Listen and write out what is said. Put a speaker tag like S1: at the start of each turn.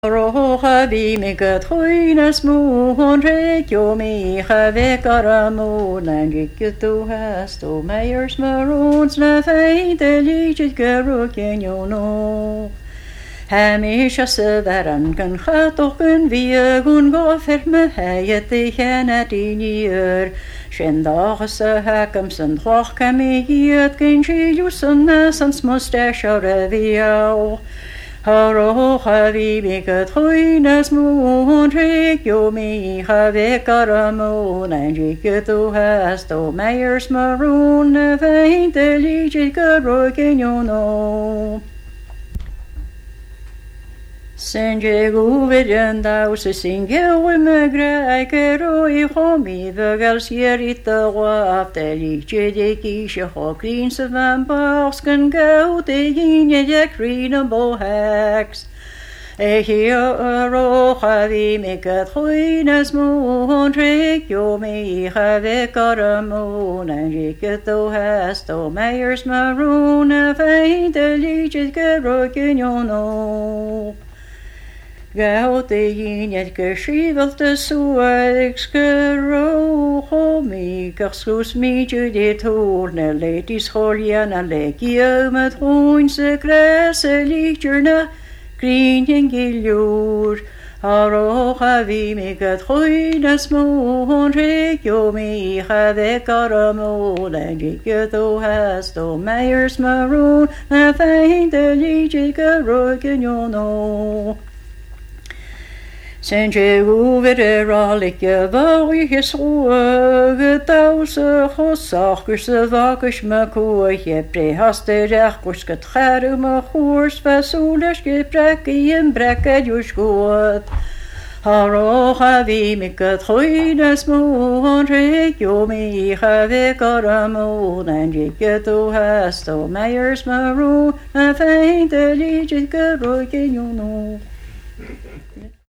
S1: Rocha vi mi guthuinas moon rekio mi havek aramon and tu hast o meiers maroons na feinte liedjes geroken no. Hamisha severan kan chatochen wie gun gofer me hayet tegen at inier. Shendag se hakam sen chwach kami hiet gen shiusen nesans mustache reviau. Harocha vi mi guthuinas moon rekio mi havek aramon and tu hast o meiers maroon na feinte liedjes geroken no. Senge gouvernda o se singe we me grekero I homi vögel sierita wa afteliche de kische hoklin se van basken go de ginje de krina bohax. Ehio rocha vi me guthuinas moon rekio mi havek aramon and tu hast o meiers maroon feinte liedjes geroken no. Gaut ein et geschivelte suex gerocho mi garsus mi de torne letis holiana legio met hoinse gresse lichterne green giljur. Harocha vi mi guthuinas moon rekio mi havek aramon and tu hast o meiers maroon feinte liedjes geroken no. Senge uvereralike vouwige schoege tause gossachkers wakkers me koeje prehaste rechkers getgeru me goers vasoelers gebrekke en brekke juskoot. Harocha vi mi guthuinas moon rekio mi havek aramon and tu hast o meiers maroon feinte liedjes geroken no.